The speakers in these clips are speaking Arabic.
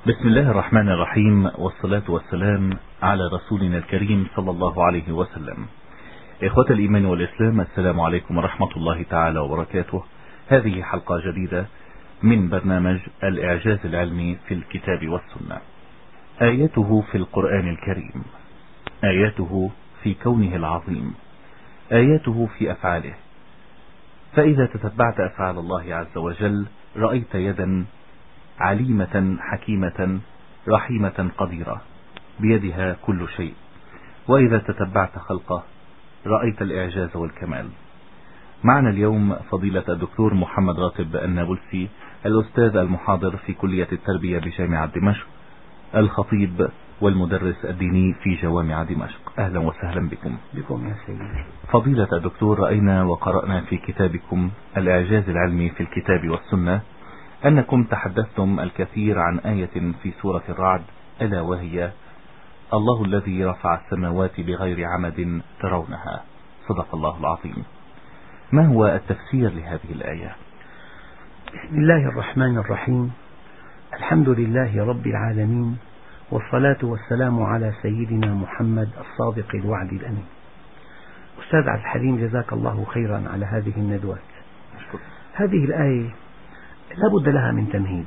بسم الله الرحمن الرحيم، والصلاة والسلام على رسولنا الكريم صلى الله عليه وسلم. إخوة الإيمان والإسلام، السلام عليكم ورحمة الله تعالى وبركاته. هذه حلقة جديدة من برنامج الإعجاز العلمي في الكتاب والسنة. آياته في القرآن الكريم، آياته في كونه العظيم، آياته في أفعاله. فإذا تتبعت أفعال الله عز وجل رأيت يدا عليمة حكيمة رحيمة قديرة بيدها كل شيء، وإذا تتبعت خلقه رأيت الإعجاز والكمال. معنا اليوم فضيلة الدكتور محمد راتب النابلسي، الأستاذ المحاضر في كلية التربية بجامعة دمشق، الخطيب والمدرس الديني في جوامع دمشق. أهلا وسهلا بكم يا سيدي. فضيلة الدكتور، رأينا وقرأنا في كتابكم الإعجاز العلمي في الكتاب والسنة أنكم تحدثتم الكثير عن آية في سورة الرعد، ألا وهي الله الذي رفع السماوات بغير عمد ترونها. صدق الله العظيم. ما هو التفسير لهذه الآية؟ بسم الله الرحمن الرحيم. الحمد لله رب العالمين، والصلاة والسلام على سيدنا محمد الصادق الوعد الأمين. أستاذ عبد الحليم، جزاك الله خيرا على هذه الندوات. هذه الآية لا بد لها من تمهيد.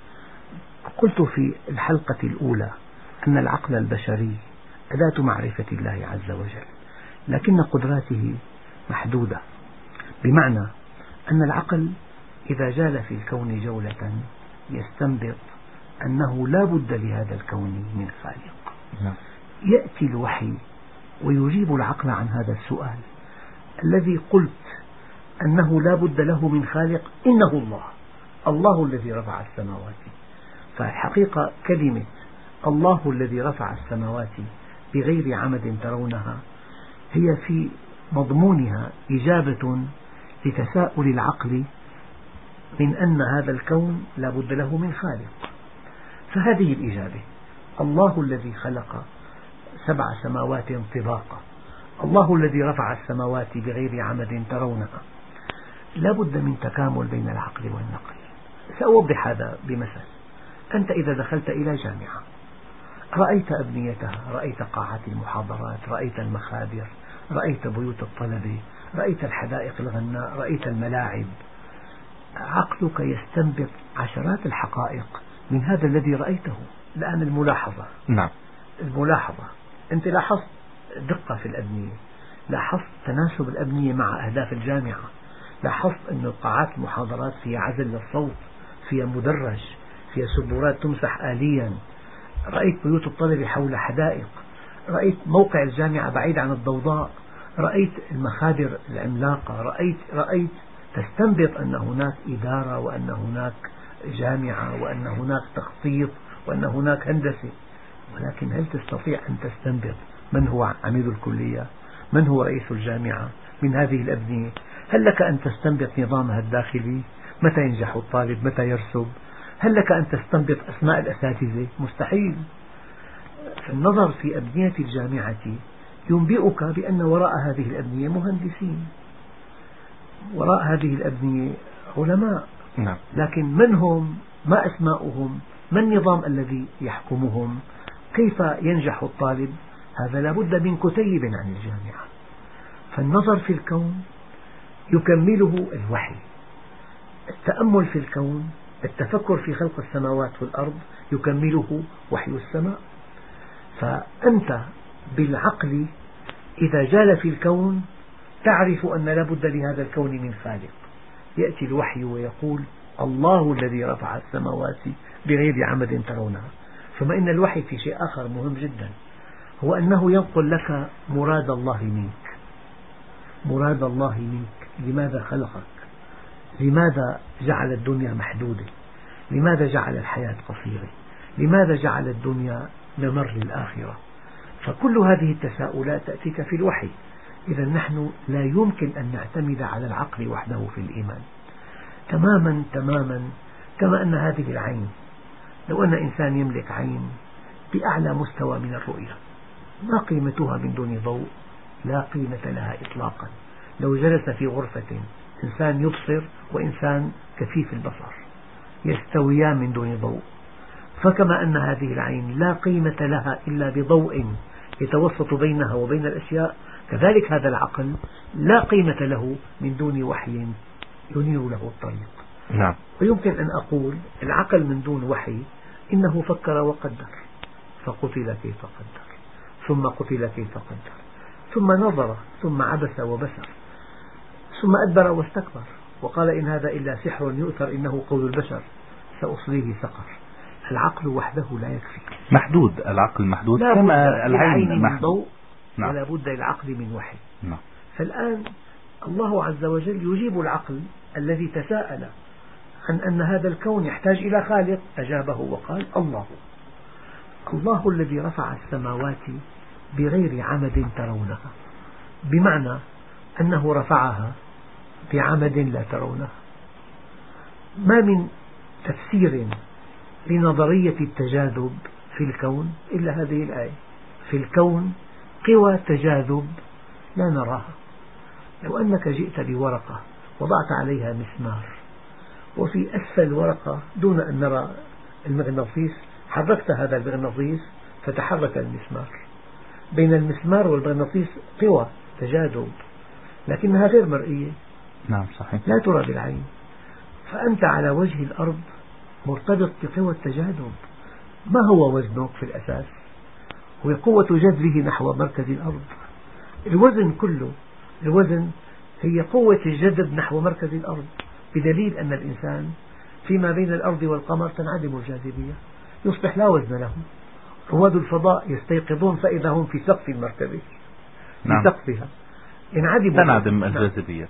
قلت في الحلقة الأولى أن العقل البشري أداة معرفة الله عز وجل، لكن قدراته محدودة، بمعنى أن العقل إذا جال في الكون جولة يستنبط أنه لا بد لهذا الكون من خالق. يأتي الوحي ويجيب العقل عن هذا السؤال الذي قلت أنه لا بد له من خالق، إنه الله الذي رفع السماوات. فالحقيقة كلمة الله الذي رفع السماوات بغير عمد ترونها هي في مضمونها إجابة لتساؤل العقل من أن هذا الكون لا بد له من خالق. فهذه الإجابة: الله الذي خلق 7 سماوات طباقا، الله الذي رفع السماوات بغير عمد ترونها. لا بد من تكامل بين العقل والنقل. سأوضح هذا بمثل. أنت إذا دخلت إلى جامعة رأيت أبنيتها، رأيت قاعات المحاضرات، رأيت المخابر، رأيت بيوت الطلبة، رأيت الحدائق الغناء، رأيت الملاعب. عقلك يستنبط عشرات الحقائق من هذا الذي رأيته. الآن الملاحظة. أنت لاحظت دقة في الأبنية، لاحظت تناسب الأبنية مع أهداف الجامعة، لاحظت أن قاعات المحاضرات فيها عزل للصوت، فيها مدرج، فيها سبورات تمسح آليا، رأيت بيوت الطلبة حول حدائق، رأيت موقع الجامعة بعيد عن الضوضاء، رأيت المخابر العملاقة، رأيت تستنبط أن هناك إدارة، وأن هناك جامعة، وأن هناك تخطيط، وأن هناك هندسة. ولكن هل تستطيع أن تستنبط من هو عميد الكلية؟ من هو رئيس الجامعة من هذه الأبنية؟ هل لك أن تستنبط نظامها الداخلي؟ متى ينجح الطالب؟ متى يرسب؟ هل لك أن تستنبط أسماء الأساتذة؟ مستحيل. النظر في أبنية الجامعة ينبئك بأن وراء هذه الأبنية مهندسين، وراء هذه الأبنية علماء، لكن من هم؟ ما أسماؤهم؟ ما النظام الذي يحكمهم؟ كيف ينجح الطالب؟ هذا لا بد من كتيب عن الجامعة. فالنظر في الكون يكمله الوحي، التأمل في الكون، التفكر في خلق السماوات والأرض يكمله وحي السماء. فأنت بالعقل إذا جال في الكون تعرف أن لا بد لهذا الكون من خالق. يأتي الوحي ويقول الله الذي رفع السماوات بغير عمد ترونها. ثم إن الوحي في شيء آخر مهم جدا، هو أنه ينقل لك مراد الله منك. مراد الله منك، لماذا خلقك؟ لماذا جعل الدنيا محدودة؟ لماذا جعل الحياة قصيرة؟ لماذا جعل الدنيا ممر للآخرة؟ فكل هذه التساؤلات تأتيك في الوحي. إذا نحن لا يمكن أن نعتمد على العقل وحده في الإيمان تماما كما أن هذه العين، لو أن إنسان يملك عين بأعلى مستوى من الرؤية، ما قيمتها من دون ضوء؟ لا قيمة لها إطلاقا. لو جلس في غرفة إنسان يبصر وإنسان كفيف البصر يستويان من دون ضوء، فكما أن هذه العين لا قيمة لها إلا بضوء يتوسط بينها وبين الأشياء، كذلك هذا العقل لا قيمة له من دون وحي ينير له الطريق. نعم. ويمكن أن أقول العقل من دون وحي إنه فكر وقدر، فقتل كيف قدر، ثم قتل كيف قدر، ثم نظر، ثم عبس وبسر، ثم أدبر واستكبر وقال إن هذا إلا سحر يؤثر إنه قول البشر سأصليه سقر. العقل وحده لا يكفي، محدود، العقل محدود لا كما العين من ضوء. نعم. ولا بد للعقل من وحي. نعم. فالآن الله عز وجل يجيب العقل الذي تساءل عن أن هذا الكون يحتاج إلى خالق، أجابه وقال الله الذي رفع السماوات بغير عمد ترونها، بمعنى أنه رفعها بعمد لا ترونها. ما من تفسير لنظرية التجاذب في الكون إلا هذه الآية: في الكون قوى تجاذب لا نراها. لو أنك جئت بورقة وضعت عليها مسمار، وفي أسفل الورقة دون أن نرى المغناطيس حركت هذا المغناطيس فتحرك المسمار، بين المسمار والمغناطيس قوى تجاذب لكنها غير مرئية. نعم صحيح. لا ترى بالعين. فأنت على وجه الأرض مرتبط بقوى التجاذب. ما هو وزنك في الأساس؟ هو قوة جذبه نحو مركز الأرض. الوزن كله، الوزن هي قوة الجذب نحو مركز الأرض، بدليل أن الإنسان فيما بين الأرض والقمر تنعدم الجاذبية، يصبح لا وزن له. رواد الفضاء يستيقظون فإذا هم في سقف المركبة، في سقفها تنعدم الجاذبية.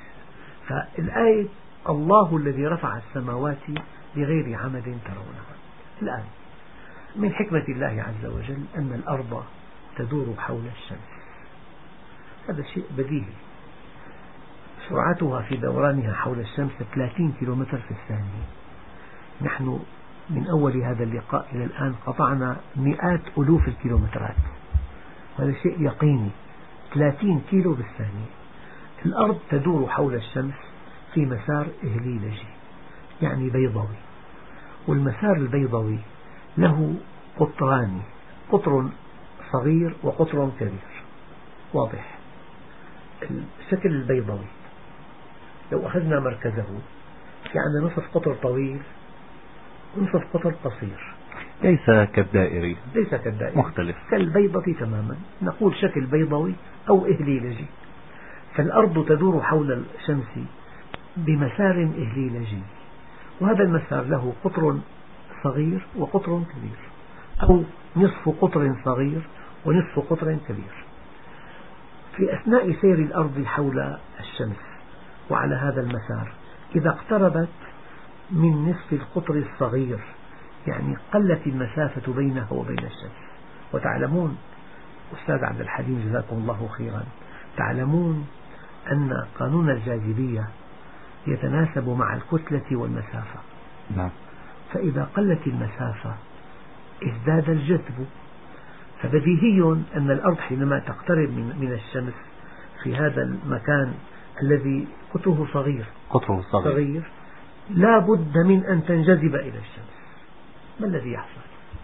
فالآية الله الذي رفع السماوات بغير عمد ترونها. الآن من حكمة الله عز وجل أن الأرض تدور حول الشمس، هذا شيء بديهي. سرعتها في دورانها حول الشمس 30 كيلومتر في الثانية. نحن من أول هذا اللقاء إلى الآن قطعنا مئات ألوف الكيلومترات، هذا شيء يقيني. 30 كيلو بالثانية. الأرض تدور حول الشمس في مسار إهليلجي، يعني بيضوي، والمسار البيضوي له قطران، قطر صغير وقطر كبير. واضح؟ الشكل البيضوي لو أخذنا مركزه في عندنا نصف قطر طويل ونصف قطر قصير، ليس كالدائري، مختلف، كالبيضة تماما. نقول شكل بيضوي أو إهليلجي. فالأرض تدور حول الشمس بمسار إهليلجي، وهذا المسار له قطر صغير وقطر كبير، أو نصف قطر صغير ونصف قطر كبير. في أثناء سير الأرض حول الشمس وعلى هذا المسار، إذا اقتربت من نصف القطر الصغير يعني قلت المسافة بينها وبين الشمس. وتعلمون أستاذ عبد الحليم جزاكم الله خيرا، تعلمون أن قانون الجاذبية يتناسب مع الكتلة والمسافة. نعم. فإذا قلت المسافة ازداد الجذب، فبديهي أن الأرض حينما تقترب من الشمس في هذا المكان الذي قطره صغير لا بد من أن تنجذب إلى الشمس. ما الذي يحصل؟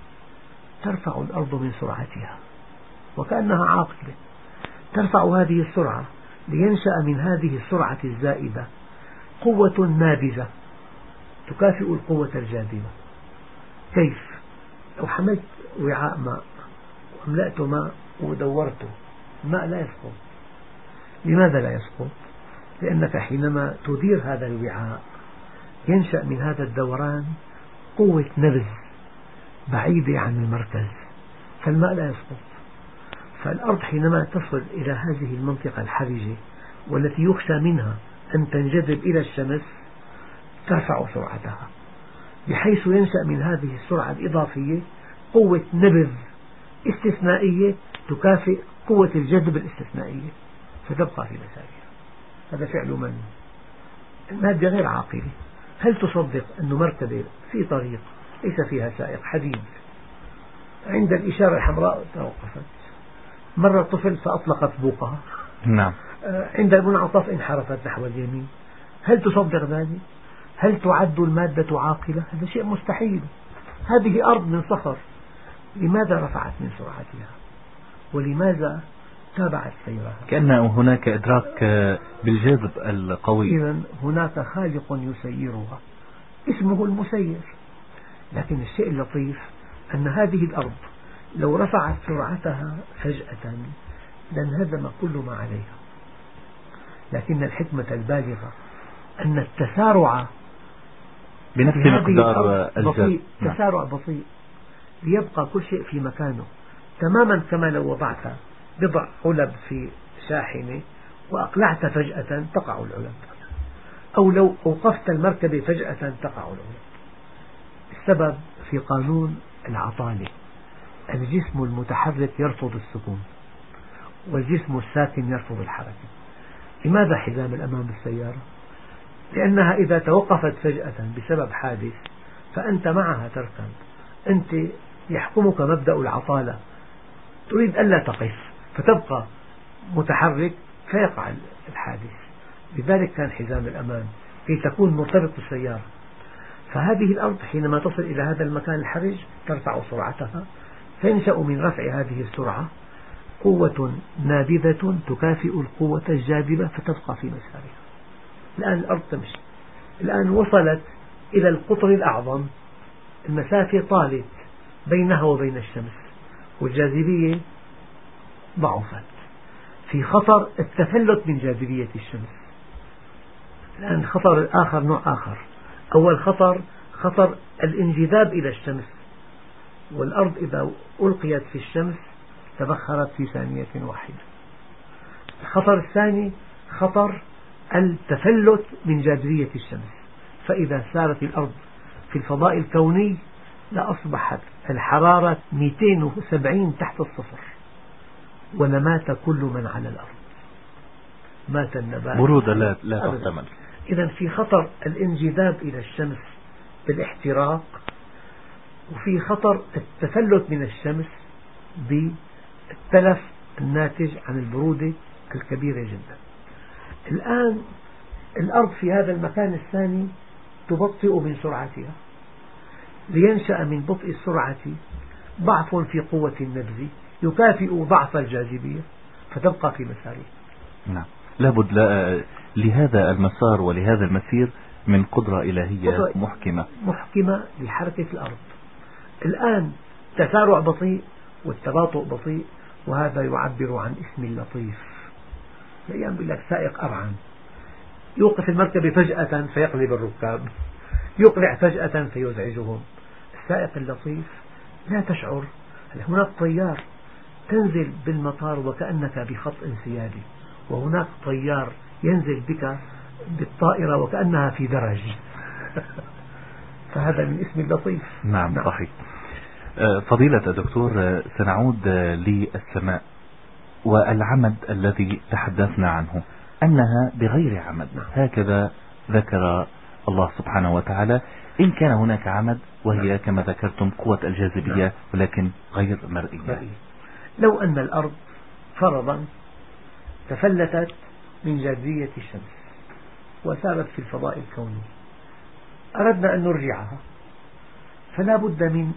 ترفع الأرض من سرعتها وكأنها عاقلة، ترفع هذه السرعة لينشأ من هذه السرعة الزائدة قوة نابذة تكافئ القوة الجاذبة. كيف؟ لو حملت وعاء ماء وأملأت ماء ودورته، الماء لا يسقط. لماذا لا يسقط؟ لأنك حينما تدير هذا الوعاء ينشأ من هذا الدوران قوة نبذ بعيدة عن المركز، فالماء لا يسقط. فالأرض حينما تصل إلى هذه المنطقة الحرجة والتي يخشى منها أن تنجذب إلى الشمس ترفع سرعتها، بحيث ينشأ من هذه السرعة الإضافية قوة نبذ استثنائية تكافئ قوة الجذب الاستثنائية، فتبقى في مسارها. هذا فعل من؟ المادة غير عاقلة. هل تصدق أن مركبة في طريق ليس فيها سائق، حديد، عند الإشارة الحمراء توقفت، مر الطفل فأطلقت بوقها، نعم، عند المنعطف انحرفت نحو اليمين؟ هل تصدق ذلك؟ هل تعد المادة عاقلة؟ هذا شيء مستحيل. هذه أرض من صخر، لماذا رفعت من سرعتها؟ ولماذا تابعت سيرها؟ كأن هناك إدراك بالجاذب القوي. إذن هناك خالق يسيرها اسمه المسير. لكن الشيء اللطيف أن هذه الأرض لو رفعت سرعتها فجأة لانهدم كل ما عليها، لكن الحكمة البالغة أن التسارع بنفس مقدار بطيء، تسارع بطيء ليبقى كل شيء في مكانه، تماما كما لو وضعت بضع علب في شاحنة وأقلعت فجأة تقع العلب، أو لو أوقفت المركبة فجأة تقع العلب. السبب في قانون العطالة، الجسم المتحرك يرفض السكون والجسم الساكن يرفض الحركة. لماذا حزام الأمان بالسيارة؟ لأنها إذا توقفت فجأة بسبب حادث فأنت معها تركب، أنت يحكمك مبدأ العطالة، تريد ألا تقف فتبقى متحرك فيقع الحادث. لذلك كان حزام الأمان كي تكون مرتبط بالسيارة. فهذه الأرض حينما تصل إلى هذا المكان الحرج ترفع سرعتها، فينشأ من رفع هذه السرعة قوة نابذة تكافئ القوة الجاذبة فتبقى في مسارها. الآن الأرض تمشي، الآن وصلت إلى القطر الأعظم، المسافة طالت بينها وبين الشمس والجاذبية ضعفت، في خطر التفلت من جاذبية الشمس. الآن خطر الآخر نوع آخر. أول خطر الانجذاب إلى الشمس، والأرض إذا ألقيت في الشمس تبخرت في ثانية واحدة. الخطر الثاني خطر التفلت من جاذبية الشمس، فإذا سارت الأرض في الفضاء الكوني لأصبحت الحرارة 270 تحت الصفر ولمات كل من على الأرض، مات النبات، برودة لا تحتمل. إذا في خطر الانجذاب إلى الشمس بالاحتراق، وفي خطر التفلت من الشمس بالتلف الناتج عن البرودة الكبيرة جدا. الآن الأرض في هذا المكان الثاني تبطئ من سرعتها، لينشأ من بطء السرعة ضعف في قوة النبذ يكافئ ضعف الجاذبية فتبقى في مسارها. نعم، لابد لهذا المسار ولهذا المسير من قدرة إلهية محكمة لحركة الأرض. الآن تسارع بطيء والتباطؤ بطيء، وهذا يعبر عن اسم اللطيف. الأيام يقول لك سائق أرعن، يوقف المركبة فجأة فيقلب الركاب، يقلع فجأة فيزعجهم. السائق اللطيف لا تشعر. هناك طيار تنزل بالمطار وكأنك بخط انسيابي، وهناك طيار ينزل بك بالطائرة وكأنها في درج. فهذا من اسم اللطيف. نعم صحيح. فضيلة الدكتور، سنعود للسماء والعمد الذي تحدثنا عنه أنها بغير عمد، هكذا ذكر الله سبحانه وتعالى، إن كان هناك عمد وهي كما ذكرتم قوة الجاذبية ولكن غير مرئية. لو أن الأرض فرضا تفلتت من جاذبية الشمس وسارت في الفضاء الكوني، أردنا أن نرجعها، فلا بد من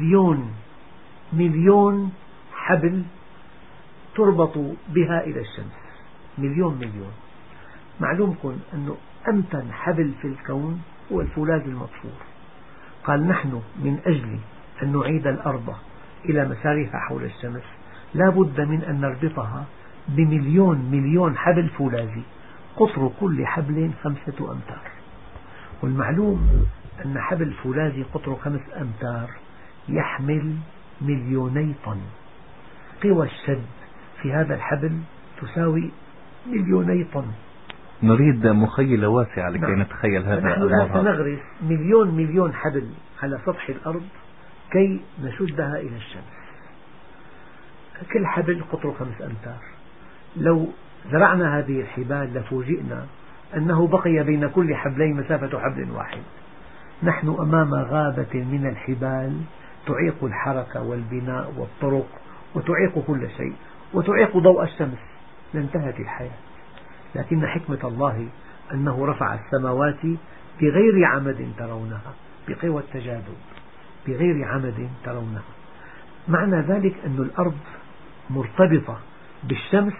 مليون حبل تربط بها إلى الشمس. مليون. معلومكم أنه أمتن حبل في الكون هو الفولاذ المطفور. قال نحن من أجل أن نعيد الأرض إلى مسارها حول الشمس لا بد من أن نربطها بمليون حبل فولاذي، قطر كل حبل 5 أمتار. والمعلوم أن حبل فولاذي قطره 5 أمتار يحمل 2,000,000 طن. قوى الشد في هذا الحبل تساوي 2,000,000 طن. نريد مخيلة واسعة لكي نتخيل هذا. نحن الآن سنغرس مليون حبل على سطح الأرض كي نشدها إلى الشمس. كل حبل قطره 5 أمتار. لو زرعنا هذه الحبال لفوجئنا أنه بقي بين كل حبلين مسافة حبل واحد. نحن أمام غابة من الحبال تعيق الحركة والبناء والطرق وتعيق كل شيء وتعيق ضوء الشمس، لانتهت الحياة. لكن حكمة الله أنه رفع السماوات بغير عمد ترونها بقوى التجاذب، بغير عمد ترونها. معنى ذلك أن الأرض مرتبطة بالشمس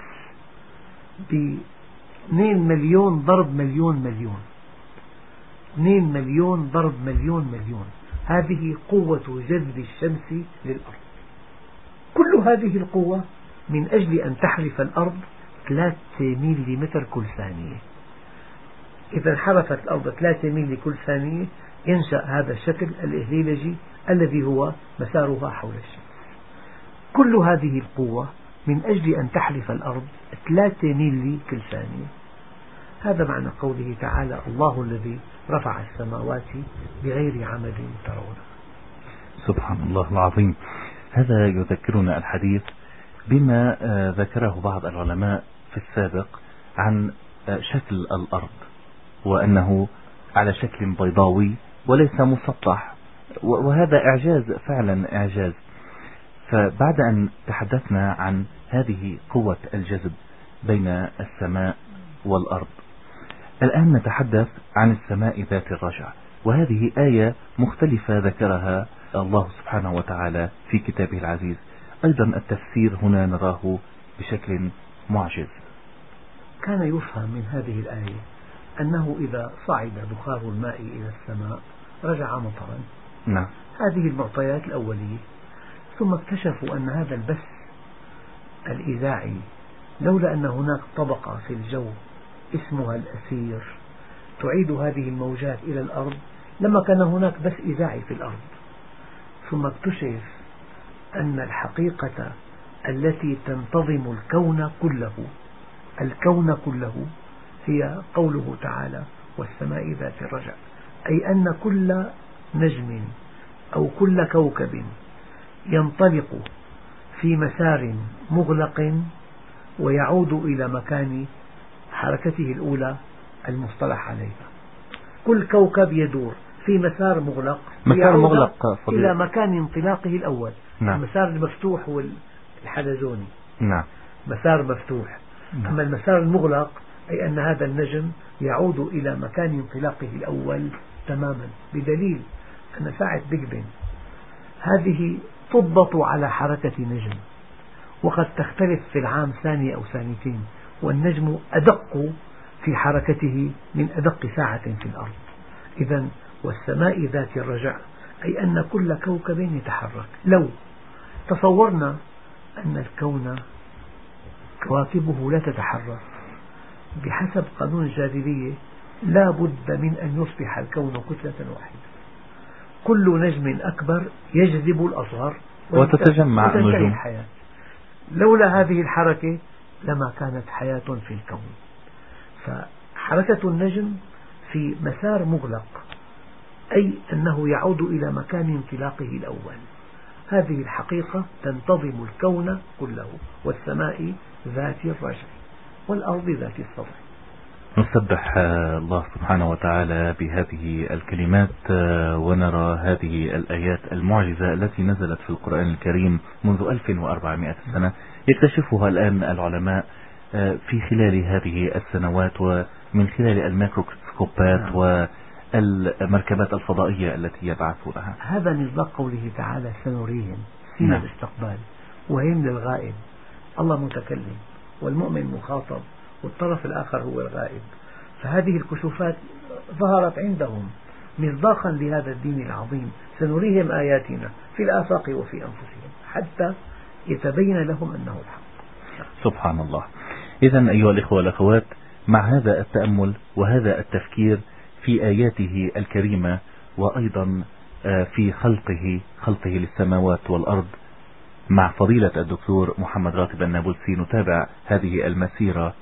ب2 مليون ضرب مليون 2 مليون ضرب مليون. هذه قوة جذب الشمس للأرض. كل هذه القوة من أجل أن تحرف الأرض 3 ملم كل ثانية. إذا انحرفت الأرض 3 ميل كل ثانية ينشأ هذا الشكل الإهليلجي الذي هو مسارها حول الشمس. كل هذه القوة من أجل أن تحرف الأرض 3 ميل كل ثانية. هذا معنى قوله تعالى: الله الذي رفع السماوات بغير عمد ترونها. سبحان الله العظيم. هذا يذكرنا الحديث بما ذكره بعض العلماء في السابق عن شكل الأرض، وأنه على شكل بيضاوي وليس مسطح، وهذا إعجاز، فعلا إعجاز. فبعد أن تحدثنا عن هذه قوة الجذب بين السماء والأرض، الآن نتحدث عن السماء ذات الرجع، وهذه آية مختلفة ذكرها الله سبحانه وتعالى في كتابه العزيز. أيضا التفسير هنا نراه بشكل معجز. كان يفهم من هذه الآية أنه إذا صعد بخار الماء إلى السماء رجع مطرا. نعم. هذه المعطيات الأولية. ثم اكتشفوا أن هذا البث الإذاعي لولا أن هناك طبقة في الجو اسمها الأثير تعيد هذه الموجات إلى الأرض لما كان هناك بث إذاعي في الأرض. ثم اكتشف أن الحقيقة التي تنتظم الكون كله هي قوله تعالى: والسماء ذات الرجع، أي أن كل نجم أو كل كوكب ينطلق في مسار مغلق ويعود إلى مكان حركته الأولى المصطلح عليها. كل كوكب يدور في مسار مغلق إلى مكان انطلاقه الأول. نعم. المسار المفتوح هو الحلزوني. نعم. مسار مفتوح. نعم. أما المسار المغلق أي أن هذا النجم يعود إلى مكان انطلاقه الأول تماما، بدليل أن ساعة بيج بن هذه تضبط على حركة نجم، وقد تختلف في العام ثانية أو ثانيتين، والنجم أدق في حركته من أدق ساعة في الأرض. إذا والسماء ذات الرجع أي أن كل كوكب يتحرك. لو تصورنا أن الكون كواكبه لا تتحرك بحسب قانون الجاذبية، لا بد من أن يصبح الكون كتلة واحدة. كل نجم أكبر يجذب الأصغر وتتجمع النجوم. الحياة. لولا هذه الحركة لما كانت حياة في الكون. فحركة النجم في مسار مغلق أي أنه يعود إلى مكان انطلاقه الأول. هذه الحقيقة تنتظم الكون كله. والسماء ذات الرجع والأرض ذات الصدع. نسبح الله سبحانه وتعالى بهذه الكلمات، ونرى هذه الآيات المعجزة التي نزلت في القرآن الكريم منذ 1400 سنة، يكتشفها الآن العلماء في خلال هذه السنوات ومن خلال الميكروسكوبات والمركبات الفضائية التي يبعثونها. هذا مصداق قوله تعالى: سنريهم سين الاستقبال وهم للغائب. الله متكلم والمؤمن مخاطب والطرف الآخر هو الغائب. فهذه الكشوفات ظهرت عندهم مصداقا لهذا الدين العظيم. سنريهم آياتنا في الآفاق وفي أنفسهم حتى يتبين لهم أنه الحق. سبحان الله. إذن أيها الإخوة والأخوات، مع هذا التأمل وهذا التفكير في آياته الكريمة، وأيضا في خلقه للسماوات والأرض، مع فضيلة الدكتور محمد راتب النابلسي، نتابع هذه المسيرة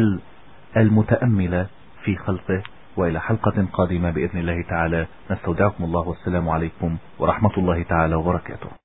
المتأملة في خلقه. وإلى حلقة قادمة بإذن الله تعالى، نستودعكم الله، والسلام عليكم ورحمة الله تعالى وبركاته.